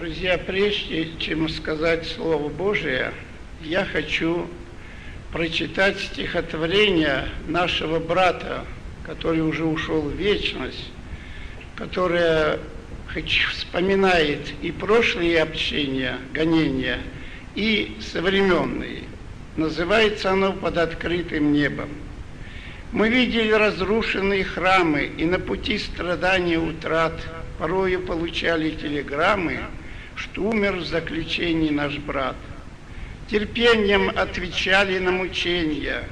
Друзья, прежде чем сказать Слово Божие, я хочу прочитать стихотворение нашего брата, который уже ушел в вечность, которое вспоминает и прошлые общения, гонения, и современные. Называется оно «Под открытым небом». Мы видели разрушенные храмы, и на пути страданий и утрат порою получали телеграммы, что умер в заключении наш брат. Терпением отвечали на мучения,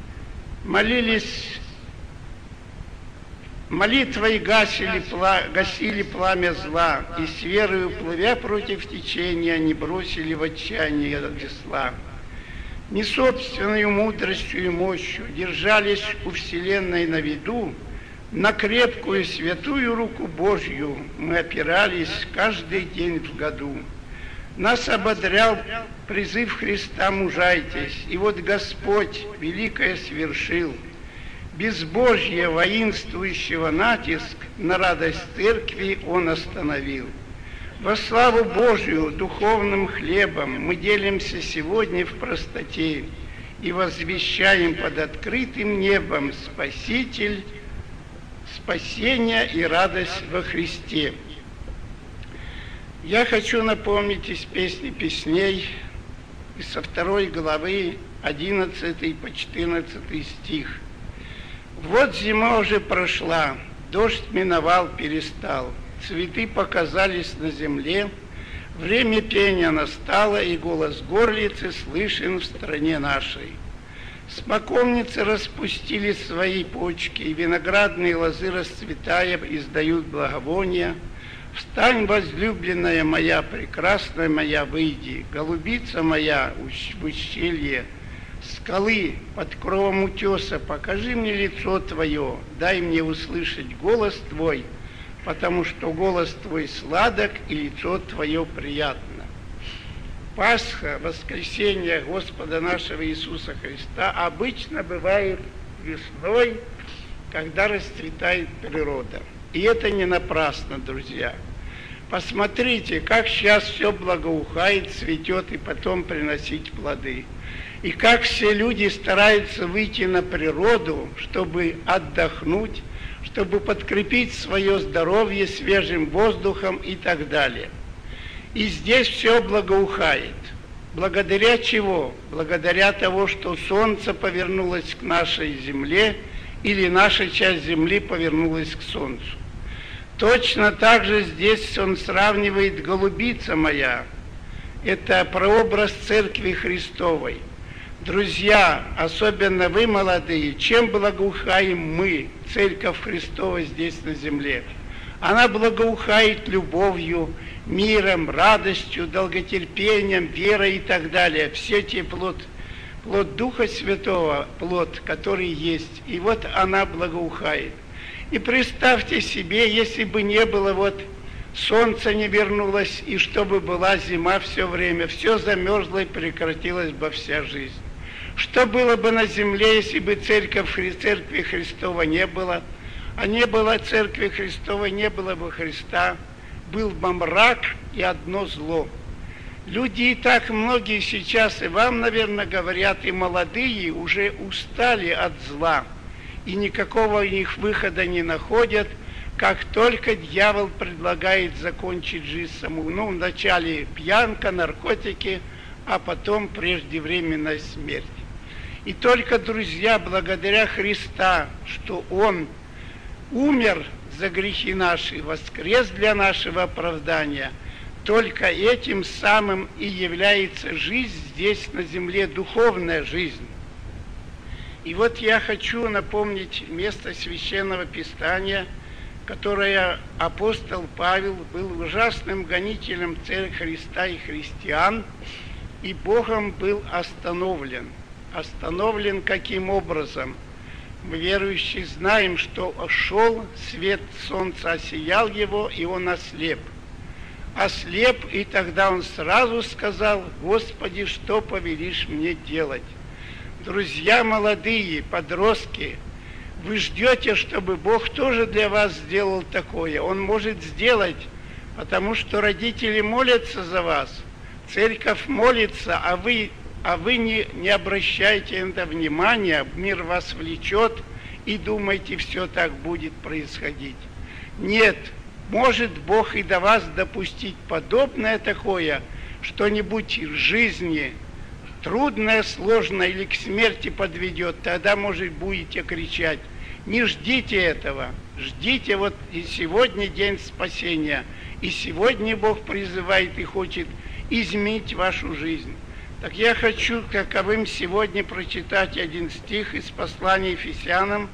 молитвой гасили пламя зла, и с верою, плывя против течения, не бросили в отчаяние весла. Не собственной мудростью и мощью держались у вселенной на виду, на крепкую святую руку Божью мы опирались каждый день в году. Нас ободрял призыв Христа «Мужайтесь», и вот Господь великое свершил. Безбожье воинствующего натиск на радость церкви Он остановил. Во славу Божию духовным хлебом мы делимся сегодня в простоте и возвещаем под открытым небом Спаситель, спасение и радость во Христе. Я хочу напомнить из песни песней, со 2 главы 11 по 14 стих. Вот зима уже прошла, дождь миновал, перестал, цветы показались на земле, время пения настало, и голос горлицы слышен в стране нашей. Смоковницы распустили свои почки, и виноградные лозы, расцветая, издают благовония. Встань, возлюбленная моя, прекрасная моя, выйди, голубица моя в ущелье скалы под кровом утеса, покажи мне лицо твое, дай мне услышать голос твой, потому что голос твой сладок и лицо твое приятно. Пасха, воскресение Господа нашего Иисуса Христа обычно бывает весной, когда расцветает природа. И это не напрасно, друзья. Посмотрите, как сейчас все благоухает, цветет и потом приносить плоды. И как все люди стараются выйти на природу, чтобы отдохнуть, чтобы подкрепить свое здоровье свежим воздухом и так далее. И здесь все благоухает. Благодаря чего? Благодаря того, что солнце повернулось к нашей земле, или наша часть земли повернулась к солнцу. Точно так же здесь он сравнивает «голубица моя». Это прообраз Церкви Христовой. Друзья, особенно вы, молодые, чем благоухаем мы, Церковь Христова, здесь на земле? Она благоухает любовью, миром, радостью, долготерпением, верой и так далее. Все те плод Духа Святого, плод, который есть. И вот она благоухает. И представьте себе, если бы не было, солнце не вернулось, и чтобы была зима все время, все замерзло и прекратилась бы вся жизнь. Что было бы на земле, если бы Церкви Христова не было? А не было Церкви Христовой, не было бы Христа, был бы мрак и одно зло. Люди и так многие сейчас, и вам, наверное, говорят, и молодые уже устали от зла, и никакого у них выхода не находят, как только дьявол предлагает закончить жизнь саму. Вначале пьянка, наркотики, а потом преждевременная смерть. И только, друзья, благодаря Христа, что Он умер за грехи наши, воскрес для нашего оправдания, только этим самым и является жизнь здесь на земле, духовная жизнь. И вот я хочу напомнить место Священного Писания, которое апостол Павел был ужасным гонителем Церкви Христа и христиан, и Богом был остановлен. Остановлен каким образом? Мы, верующие, знаем, что шел свет солнца, осиял его, и он ослеп. Ослеп, и тогда он сразу сказал: «Господи, что повелишь мне делать?» Друзья молодые, подростки, вы ждете, чтобы Бог тоже для вас сделал такое. Он может сделать потому что родители молятся за вас, церковь молится, а вы не обращаете на это внимания, мир вас влечет и думаете, все так будет происходить. Нет, может Бог и до вас допустить подобное такое, что-нибудь в жизни трудное, сложное или к смерти подведет, тогда, может, будете кричать. Не ждите этого, ждите, вот и сегодня день спасения, и сегодня Бог призывает и хочет изменить вашу жизнь. Так я хочу таковым сегодня прочитать один стих из послания Ефесянам,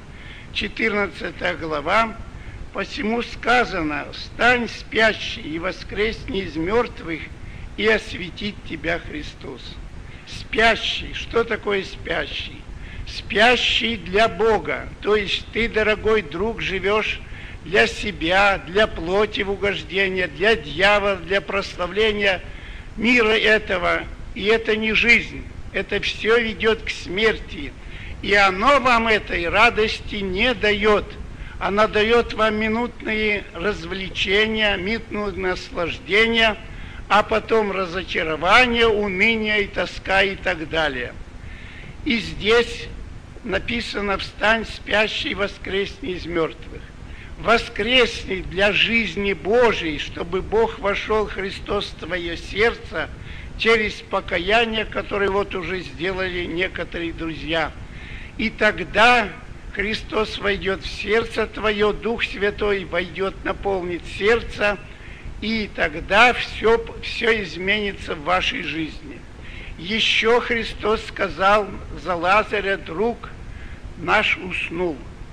14 глава. «Посему сказано: встань, спящий, и воскресни из мертвых, и осветит тебя Христос». Спящий. Что такое спящий? Спящий для Бога. То есть ты, дорогой друг, живешь для себя, для плоти в угождение, для дьявола, для прославления мира этого. И это не жизнь. Это все ведет к смерти. И оно вам этой радости не дает. Она дает вам минутные развлечения, минутные наслаждения, а потом разочарование, уныние и тоска и так далее. И здесь написано: «Встань, спящий, воскресни из мертвых». Воскресни для жизни Божией, чтобы Бог вошел, Христос, в твое сердце через покаяние, которое вот уже сделали некоторые друзья. И тогда Христос войдет в сердце твое, Дух Святой войдет, наполнит сердце, и тогда все изменится в вашей жизни. Еще Христос сказал за Лазаря: друг наш уснул.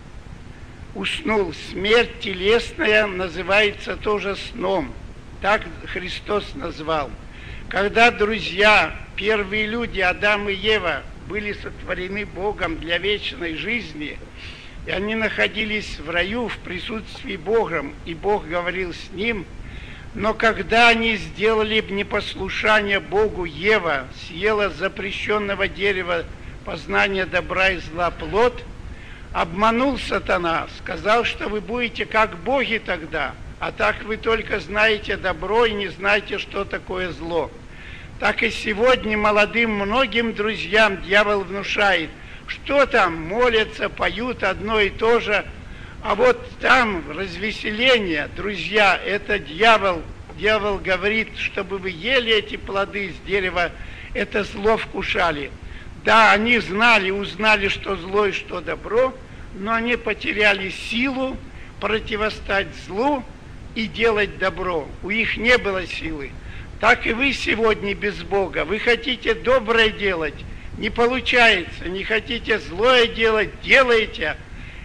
Уснул. Смерть телесная называется тоже сном. Так Христос назвал. Когда друзья, первые люди, Адам и Ева, были сотворены Богом для вечной жизни, и они находились в раю в присутствии Бога, и Бог говорил с ним, но когда они сделали непослушание Богу, Ева съела запрещенного дерева познания добра и зла плод, обманул сатана, сказал, что вы будете как боги тогда, а так вы только знаете добро и не знаете, что такое зло. Так и сегодня молодым многим друзьям дьявол внушает, что там молятся, поют одно и то же, а вот там развеселение, друзья, это дьявол. Дьявол говорит, чтобы вы ели эти плоды с дерева, это зло вкушали. Да, они знали, узнали, что зло и что добро, но они потеряли силу противостать злу и делать добро. У них не было силы. Так и вы сегодня без Бога. Вы хотите доброе делать, не получается. Не хотите злое делать, делаете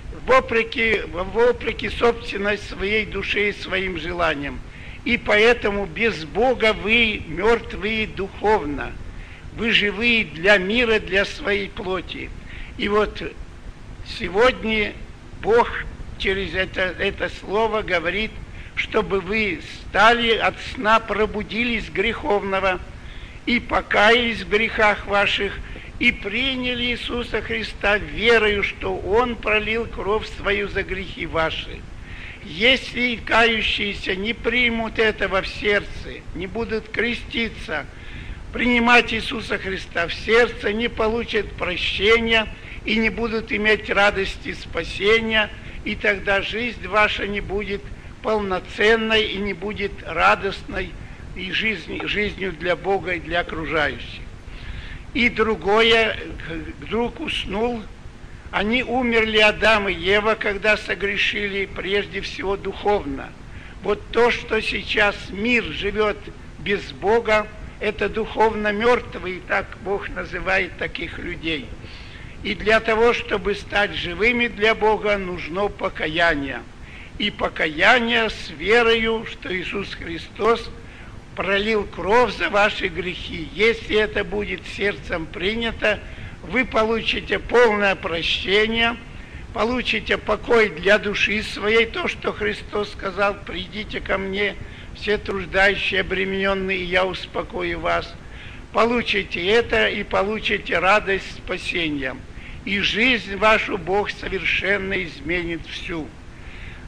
вопреки собственной своей душе и своим желаниям. И поэтому без Бога вы мертвые духовно. Вы живые для мира, для своей плоти. И вот сегодня Бог через это слово говорит, чтобы вы стали от сна, пробудились греховного и покаялись в грехах ваших, и приняли Иисуса Христа верою, что Он пролил кровь свою за грехи ваши. Если кающиеся не примут этого в сердце, не будут креститься, принимать Иисуса Христа в сердце, не получат прощения и не будут иметь радости спасения, и тогда жизнь ваша не будет полноценной и не будет радостной и жизнью для Бога и для окружающих. И другое, друг уснул. Они умерли, Адам и Ева, когда согрешили, прежде всего духовно. Вот то, что сейчас мир живет без Бога, это духовно мертвые, и так Бог называет таких людей. И для того, чтобы стать живыми для Бога, нужно покаяние. И покаяние с верою, что Иисус Христос пролил кровь за ваши грехи. Если это будет сердцем принято, вы получите полное прощение, получите покой для души своей, то, что Христос сказал: «Придите ко мне, все труждающие, обремененные, и я успокою вас». Получите это и получите радость спасения. И жизнь вашу Бог совершенно изменит всю.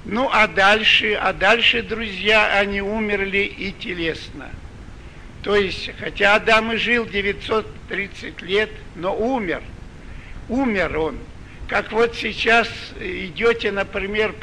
Ну, а дальше, друзья, они умерли и телесно. То есть, хотя Адам и жил 930 лет, но умер он. Как вот сейчас идете, например,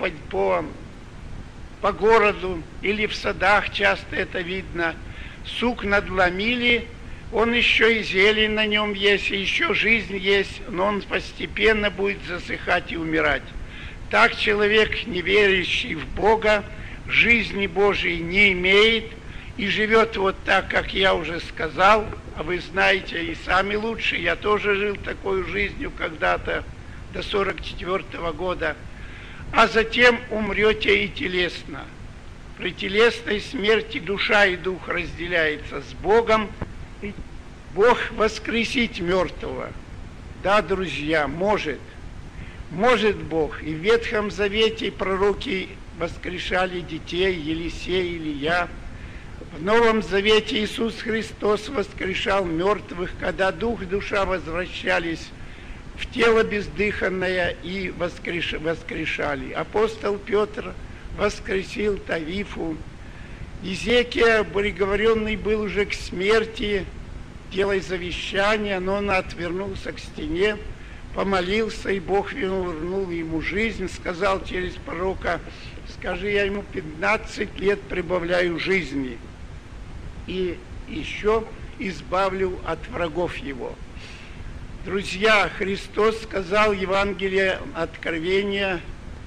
по городу или в садах, часто это видно, сук надломили, он еще и зелень на нем есть, и еще жизнь есть, но он постепенно будет засыхать и умирать. Так человек, не верящий в Бога, жизни Божией не имеет и живет вот так, как я уже сказал, а вы знаете и сами лучше, я тоже жил такой жизнью когда-то, до 44 года, а затем умрете и телесно. При телесной смерти душа и дух разделяются с Богом, и Бог воскресить мертвого. Да, друзья, может Бог. И в Ветхом Завете пророки воскрешали детей, Елисей, Илия. В Новом Завете Иисус Христос воскрешал мертвых, когда дух и душа возвращались в тело бездыханное и воскрешали. Апостол Петр воскресил Тавифу. Изекия, приговоренный был уже к смерти, делая завещание, но он отвернулся к стене, помолился, и Бог вернул ему жизнь, сказал через пророка: скажи, я ему 15 лет прибавляю жизни и еще избавлю от врагов его. Друзья, Христос сказал в Евангелии Откровения,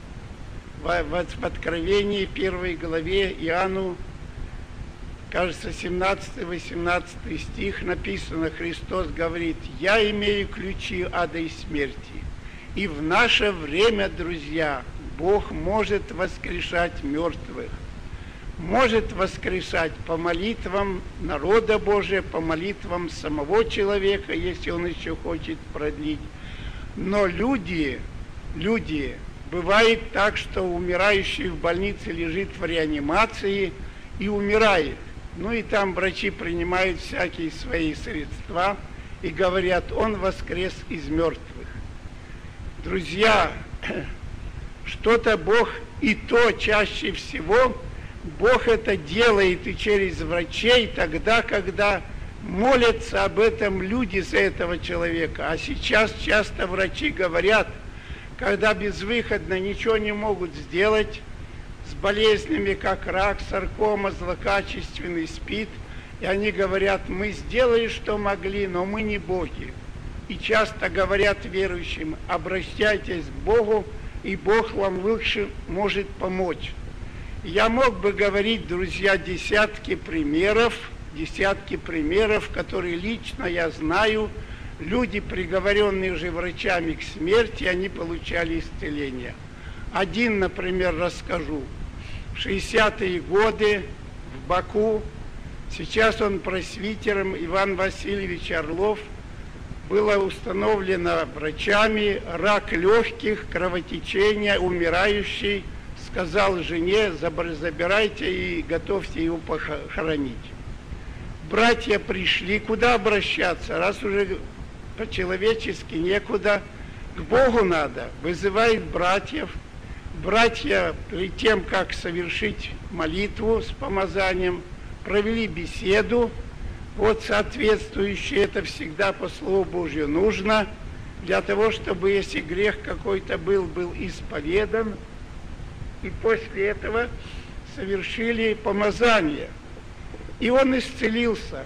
в Откровении 1 главе Иоанну, кажется, 17-18 стих написано, Христос говорит: «Я имею ключи ада и смерти». И в наше время, друзья, Бог может воскрешать мертвых, может воскрешать по молитвам народа Божия, по молитвам самого человека, если он еще хочет продлить. Но люди, бывает так, что умирающий в больнице лежит в реанимации и умирает. Ну и там врачи принимают всякие свои средства и говорят: он воскрес из мертвых. Друзья, что-то Бог, и то чаще всего Бог это делает и через врачей тогда, когда молятся об этом люди за этого человека. А сейчас часто врачи говорят, когда безвыходно ничего не могут сделать с болезнями, как рак, саркома, злокачественный СПИД, и они говорят: мы сделали, что могли, но мы не боги. И часто говорят верующим: обращайтесь к Богу, и Бог вам лучше может помочь. Я мог бы говорить, друзья, десятки примеров, которые лично я знаю. Люди, приговоренные же врачами к смерти, они получали исцеление. Один, например, расскажу. В 60-е годы в Баку, сейчас он пресвитером, Иван Васильевич Орлов, было установлено врачами рак легких, кровотечение, умирающий. Сказал жене: забирайте и готовьте его похоронить. Братья пришли, куда обращаться, раз уже по-человечески некуда, к Богу надо. Вызывает братьев. Братья, перед тем, как совершить молитву с помазанием, провели беседу. Вот соответствующее, это всегда по Слову Божью нужно, для того, чтобы, если грех какой-то был исповедан, и после этого совершили помазание. И он исцелился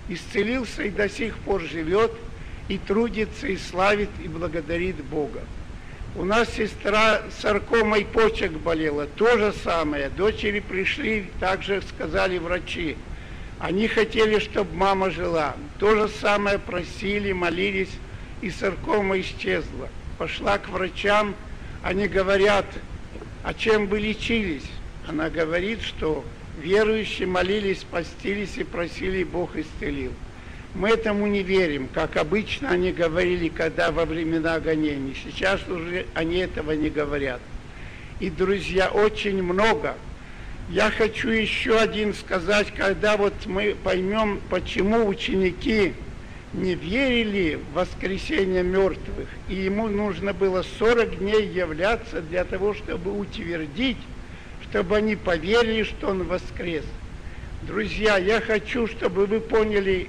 и до сих пор живет, и трудится, и славит, и благодарит Бога. У нас сестра саркомой почек болела, то же самое. Дочери пришли, также сказали врачи. Они хотели, чтобы мама жила. То же самое просили, молились, и саркома исчезла. Пошла к врачам, они говорят: а чем вы лечились? Она говорит, что верующие молились, постились и просили, Бог исцелил. Мы этому не верим, как обычно они говорили, когда во времена гонений. Сейчас уже они этого не говорят. И, друзья, очень много. Я хочу еще один сказать, когда вот мы поймем, почему ученики не верили в воскресение мертвых, и ему нужно было 40 дней являться для того, чтобы утвердить, чтобы они поверили, что он воскрес. Друзья, я хочу, чтобы вы поняли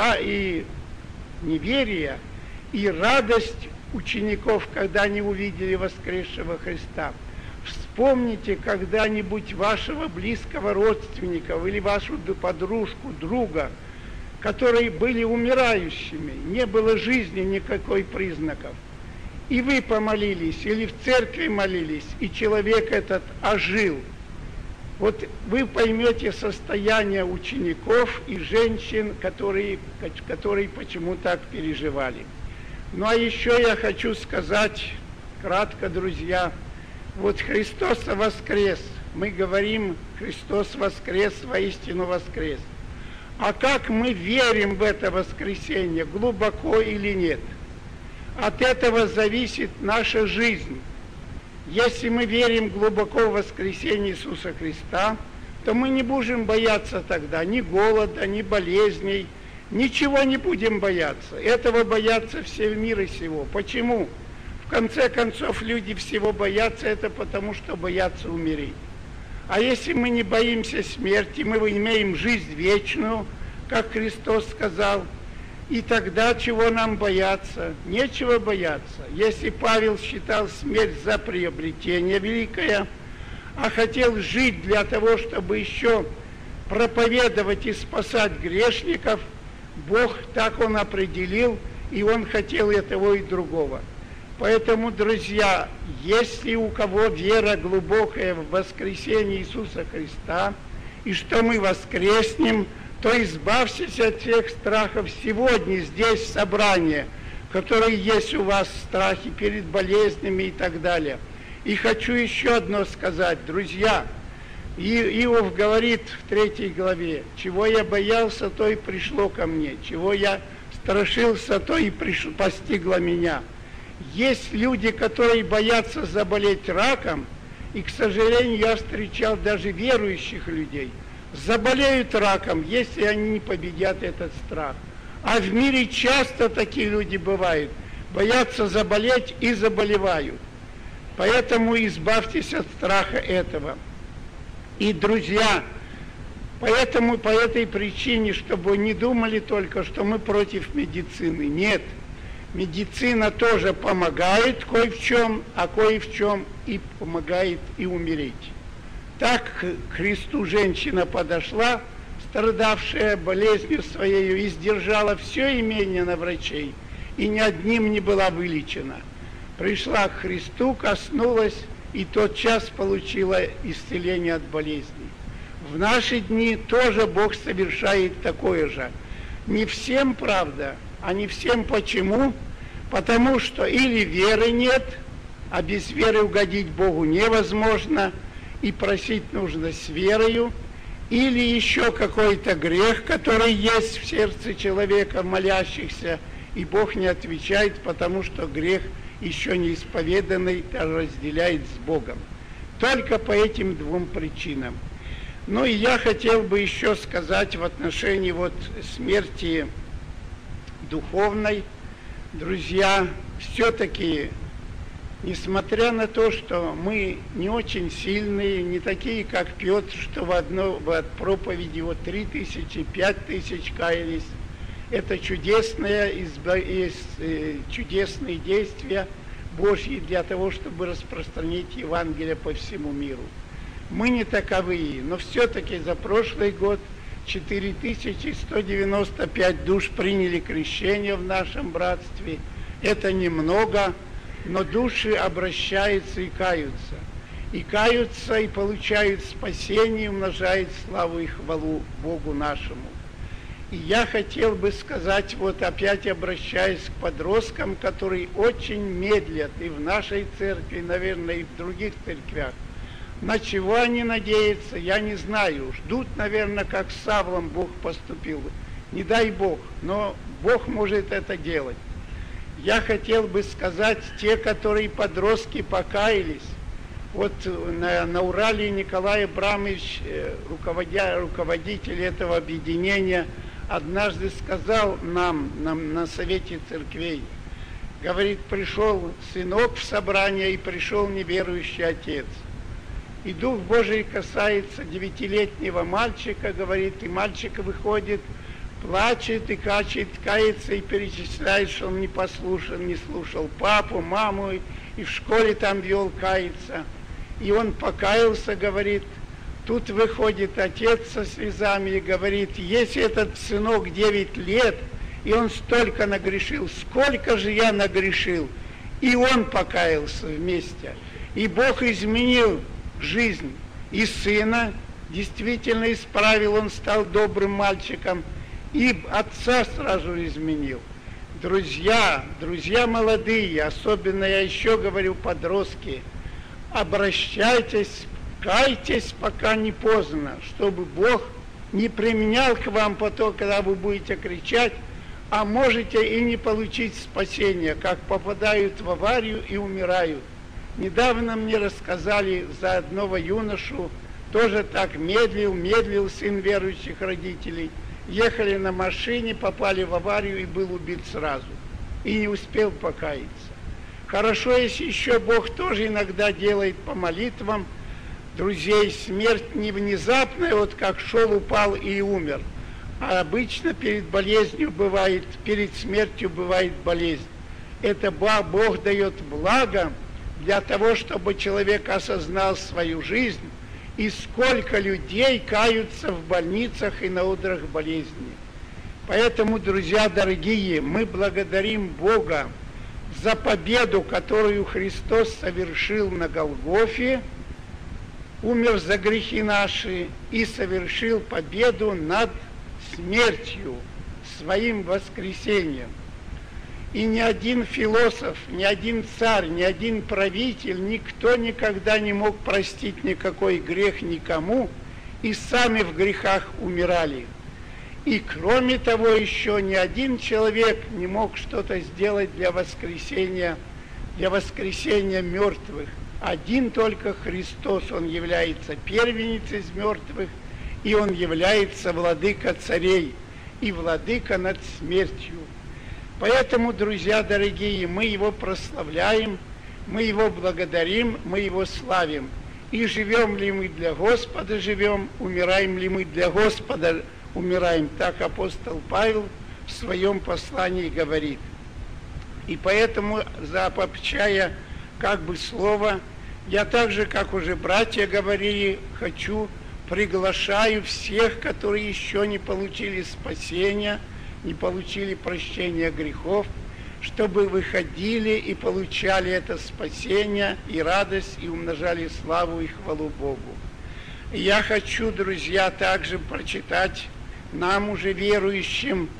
и неверие, и радость учеников, когда они увидели воскресшего Христа. Вспомните когда-нибудь вашего близкого родственника или вашу подружку, друга, которые были умирающими, не было жизни никакой признаков. И вы помолились, или в церкви молились, и человек этот ожил. Вот вы поймете состояние учеников и женщин, которые почему так переживали. Ну а еще я хочу сказать кратко, друзья, вот Христос воскрес. Мы говорим, Христос воскрес, воистину воскрес. А как мы верим в это воскресенье, глубоко или нет? От этого зависит наша жизнь. Если мы верим глубоко в воскресение Иисуса Христа, то мы не будем бояться тогда ни голода, ни болезней, ничего не будем бояться. Этого боятся все в мире сего. Почему? В конце концов, люди всего боятся, это потому, что боятся умереть. А если мы не боимся смерти, мы имеем жизнь вечную, как Христос сказал, и тогда чего нам бояться? Нечего бояться. Если Павел считал смерть за приобретение великое, а хотел жить для того, чтобы еще проповедовать и спасать грешников, Бог так он определил, и он хотел и того, и другого. Поэтому, друзья, если у кого вера глубокая в воскресение Иисуса Христа, и что мы воскреснем, то избавьтесь от всех страхов сегодня здесь в собрании, которые есть у вас, страхи перед болезнями и так далее. И хочу еще одно сказать, друзья. Иов говорит в 3 главе, чего я боялся, то и пришло ко мне, чего я страшился, то и постигло меня. Есть люди, которые боятся заболеть раком, и, к сожалению, я встречал даже верующих людей, заболеют раком, если они не победят этот страх. А в мире часто такие люди бывают, боятся заболеть и заболевают. Поэтому избавьтесь от страха этого. И, друзья, по этой причине, чтобы не думали только, что мы против медицины. Нет, медицина тоже помогает кое в чем, а кое в чем и помогает и умереть. Так к Христу женщина подошла, страдавшая болезнью своей, и сдержала все имение на врачей, и ни одним не была вылечена. Пришла к Христу, коснулась, и тотчас получила исцеление от болезней. В наши дни тоже Бог совершает такое же. Не всем, правда, а не всем почему? Потому что или веры нет, а без веры угодить Богу невозможно, и просить нужно с верою, или еще какой-то грех, который есть в сердце человека, молящихся, и Бог не отвечает, потому что грех еще не исповеданный разделяет с Богом. Только по этим двум причинам. Ну и я хотел бы еще сказать в отношении вот смерти духовной. Друзья, все-таки, несмотря на то, что мы не очень сильные, не такие, как Петр, что в проповеди вот 3000, 5000 каялись, это чудесные действия Божьи для того, чтобы распространить Евангелие по всему миру. Мы не таковые, но все-таки за прошлый год 4195 душ приняли крещение в нашем братстве. Это немного, но души обращаются и каются. И каются, и получают спасение, и умножают славу и хвалу Богу нашему. И я хотел бы сказать, вот опять обращаясь к подросткам, которые очень медлят и в нашей церкви, наверное, и в других церквях. На чего они надеются, я не знаю. Ждут, наверное, как с Савлом Бог поступил. Не дай Бог, но Бог может это делать. Я хотел бы сказать, те, которые подростки покаялись, вот на Урале Николай Абрамович, руководитель этого объединения, однажды сказал нам на совете церквей, говорит, пришел сынок в собрание и пришел неверующий отец. И Дух Божий касается 9-летнего мальчика, говорит, и мальчик выходит, плачет и кается и перечисляет, что он не послушан, не слушал папу, маму, и в школе там вел, кается. И он покаялся, говорит, тут выходит отец со слезами и говорит, если этот сынок 9 лет, и он столько нагрешил, сколько же я нагрешил? И он покаялся вместе. И Бог изменил жизнь и сына, действительно исправил, он стал добрым мальчиком, и отца сразу изменил. Друзья молодые, особенно я еще говорю, подростки, обращайтесь, кайтесь, пока не поздно, чтобы Бог не применял к вам потом, когда вы будете кричать, а можете и не получить спасения, как попадают в аварию и умирают. Недавно мне рассказали за одного юношу, тоже так медлил сын верующих родителей. Ехали на машине, попали в аварию и был убит сразу. И не успел покаяться. Хорошо, если еще Бог тоже иногда делает по молитвам друзей смерть не внезапная, вот как шел, упал и умер. А обычно перед болезнью бывает, перед смертью бывает болезнь. Это Бог дает благо для того, чтобы человек осознал свою жизнь, и сколько людей каются в больницах и на одрах болезни. Поэтому, друзья дорогие, мы благодарим Бога за победу, которую Христос совершил на Голгофе, умер за грехи наши и совершил победу над смертью своим воскресением. И ни один философ, ни один царь, ни один правитель, никто никогда не мог простить никакой грех никому, и сами в грехах умирали. И кроме того, еще ни один человек не мог что-то сделать для воскресения мертвых. Один только Христос, Он является первенец из мертвых, и Он является владыка царей и владыка над смертью. Поэтому, друзья дорогие, мы Его прославляем, мы Его благодарим, мы Его славим. И живем ли мы для Господа, живем, умираем ли мы для Господа, умираем. Так апостол Павел в своем послании говорит. И поэтому, обобщая слово, я так же, как уже братья говорили, приглашаю всех, которые еще не получили спасения, не получили прощения грехов, чтобы выходили и получали это спасение и радость, и умножали славу и хвалу Богу. И я хочу, друзья, также прочитать нам, уже верующим,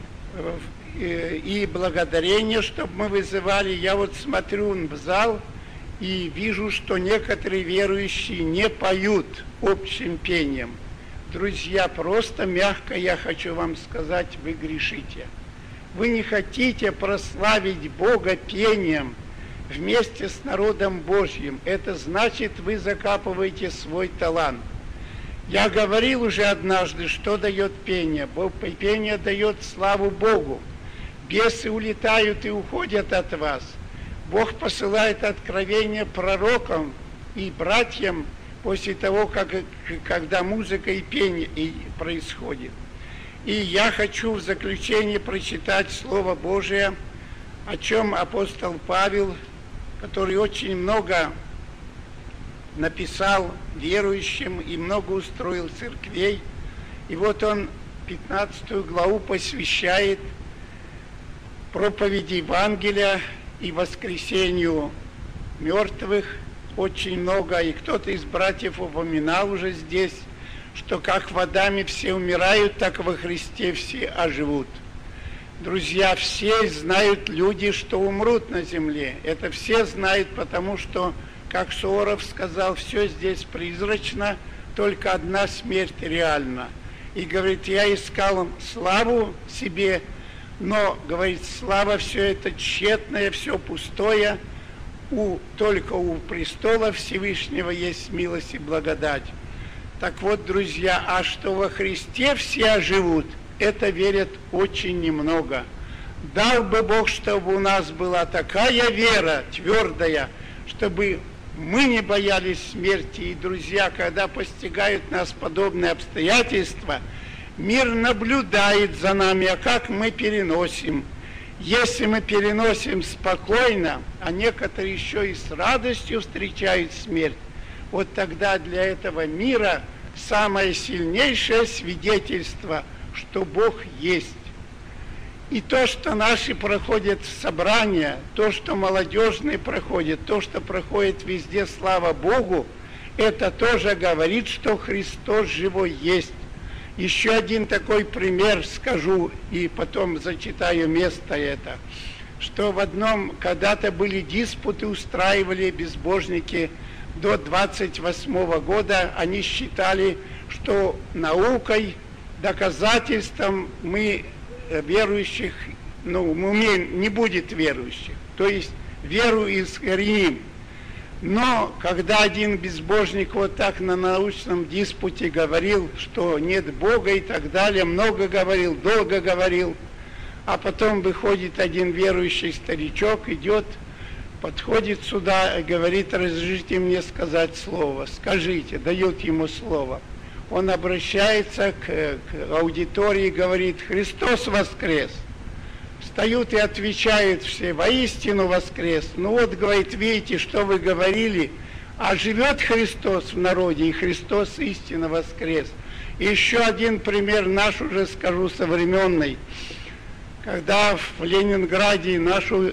и благодарение, чтобы мы вызывали. Я вот смотрю в зал и вижу, что некоторые верующие не поют общим пением. Друзья, просто мягко я хочу вам сказать, вы грешите. Вы не хотите прославить Бога пением вместе с народом Божьим. Это значит, вы закапываете свой талант. Я говорил уже однажды, что дает пение. Пение дает славу Богу. Бесы улетают и уходят от вас. Бог посылает откровения пророкам и братьям после того, когда музыка и пение происходит. И я хочу в заключение прочитать Слово Божие, о чем апостол Павел, который очень много написал верующим и много устроил церквей. И вот он 15 главу посвящает проповеди Евангелия и воскресению мертвых. Очень много, и кто-то из братьев упоминал уже здесь, что как в Адаме все умирают, так во Христе все оживут. Друзья, все знают люди, что умрут на земле. Это все знают, потому что, как Суворов сказал, все здесь призрачно, только одна смерть реальна. И говорит, я искал славу себе, но, говорит, слава все это тщетное, все пустое, только у престола Всевышнего есть милость и благодать. Так вот, друзья, а что во Христе все оживут, это верят очень немного. Дал бы Бог, чтобы у нас была такая вера твердая, чтобы мы не боялись смерти. И, друзья, когда постигают нас подобные обстоятельства, мир наблюдает за нами, а как мы переносим. Если мы переносим спокойно, а некоторые еще и с радостью встречают смерть, вот тогда для этого мира самое сильнейшее свидетельство, что Бог есть. И то, что наши проходят собрания, то, что молодежные проходят, то, что проходит везде, слава Богу, это тоже говорит, что Христос живой есть. Еще один такой пример скажу, и потом зачитаю место это, что в одном, когда-то были диспуты, устраивали безбожники до 28 года, они считали, что наукой, доказательством мы верующих, не будет верующих, то есть веру искореним. Но когда один безбожник вот так на научном диспуте говорил, что нет Бога и так далее, много говорил, долго говорил, а потом выходит один верующий старичок, идет, подходит сюда и говорит: разрешите мне сказать слово, скажите, дает ему слово. Он обращается к аудитории и говорит: Христос воскрес. Встают и отвечают все: воистину воскрес. Ну вот, говорит, видите, что вы говорили, а живет Христос в народе, и Христос истинно воскрес. И еще один пример наш уже скажу современный. Когда в Ленинграде нашу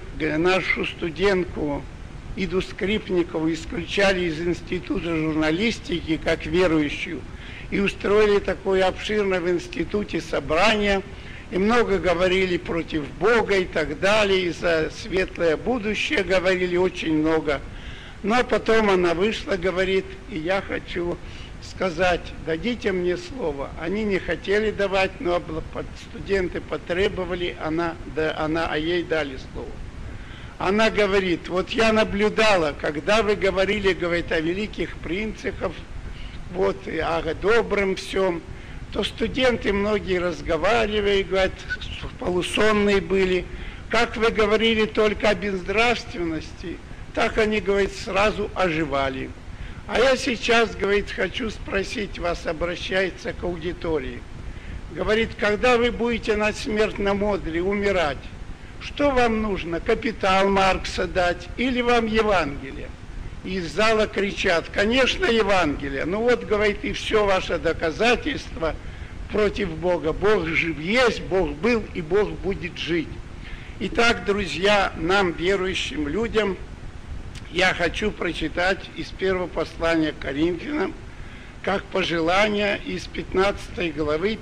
студентку Иду Скрипникову исключали из института журналистики как верующую, и устроили такое обширное в институте собрание, и много говорили против Бога и так далее, и за светлое будущее говорили очень много. Но потом она вышла, говорит: и я хочу сказать, дадите мне слово. Они не хотели давать, но студенты потребовали, а ей дали слово. Она говорит: вот я наблюдала, когда вы говорили, говорит, о великих принципах, вот, о добром всем, то студенты многие разговаривали, говорят, полусонные были. Как вы говорили только о безнравственности, так они, говорит, сразу оживали. А я сейчас, говорит, хочу спросить вас, обращается к аудитории. Говорит: когда вы будете на смертном одре умирать, что вам нужно, капитал Маркса дать или вам Евангелие? И из зала кричат: конечно, Евангелие. Ну вот, говорит, и все ваше доказательство против Бога. Бог жив есть, Бог был и Бог будет жить. Итак, друзья, нам, верующим людям, я хочу прочитать из первого послания к Коринфянам, как пожелание из 15 главы,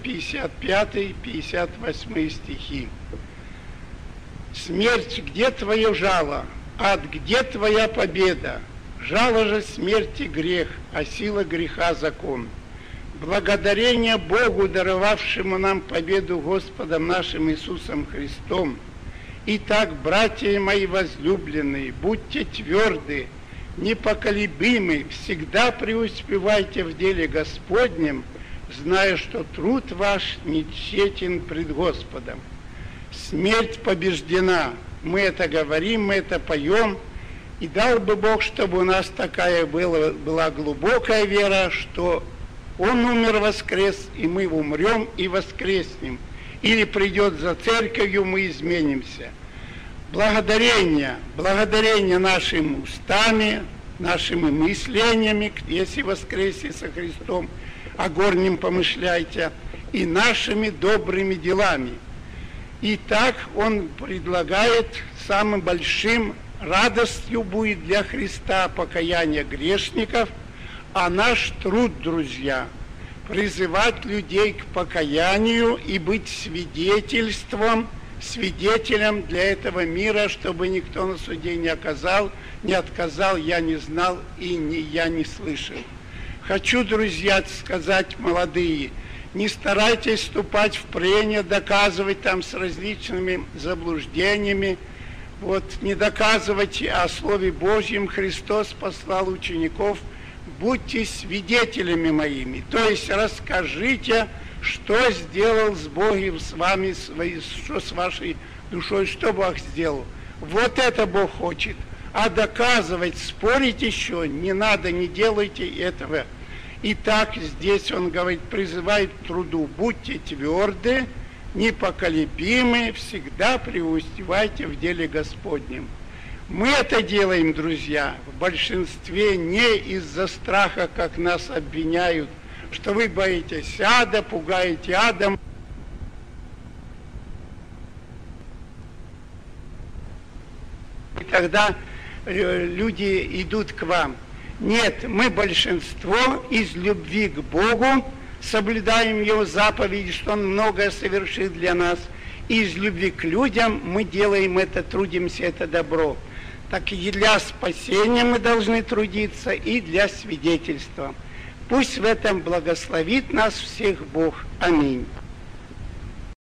55-58 стихи. «Смерть, где твое жало? Ад, где твоя победа? Жало же смерти грех, а сила греха закон. Благодарение Богу, даровавшему нам победу Господом нашим Иисусом Христом. Итак, братья мои возлюбленные, будьте тверды, непоколебимы, всегда преуспевайте в деле Господнем, зная, что труд ваш не тщетен пред Господом». Смерть побеждена. Мы это говорим, мы это поем. И дал бы Бог, чтобы у нас такая была глубокая вера, что Он умер, воскрес, и мы умрем и воскреснем. Или придет за церковью, мы изменимся. Благодарение нашими устами, нашими мыслениями, если воскресе со Христом, о горнем помышляйте, и нашими добрыми делами. И так Он предлагает самым большим радостью будет для Христа покаяние грешников, а наш труд, друзья, призывать людей к покаянию и быть свидетелем для этого мира, чтобы никто на суде не отказал, я не знал и я не слышал. Хочу, друзья, сказать, молодые, не старайтесь вступать в прения, доказывать там с различными заблуждениями. Вот, не доказывайте о Слове Божьем. Христос послал учеников будьте свидетелями моими, то есть расскажите, что сделал с Богом с вами, что с вашей душой, что Бог сделал. Вот это Бог хочет. А доказывать, спорить еще не надо, не делайте этого. Итак, здесь он говорит, призывает к труду, будьте тверды, непоколебимы, всегда преуспевайте в деле Господнем. Мы это делаем, друзья, в большинстве не из-за страха, как нас обвиняют, что вы боитесь ада, пугаете адом. И тогда люди идут к вам. Нет, мы большинство из любви к Богу соблюдаем Его заповеди, что Он многое совершит для нас. И из любви к людям мы делаем это, трудимся, это добро. Так и для спасения мы должны трудиться, и для свидетельства. Пусть в этом благословит нас всех Бог. Аминь.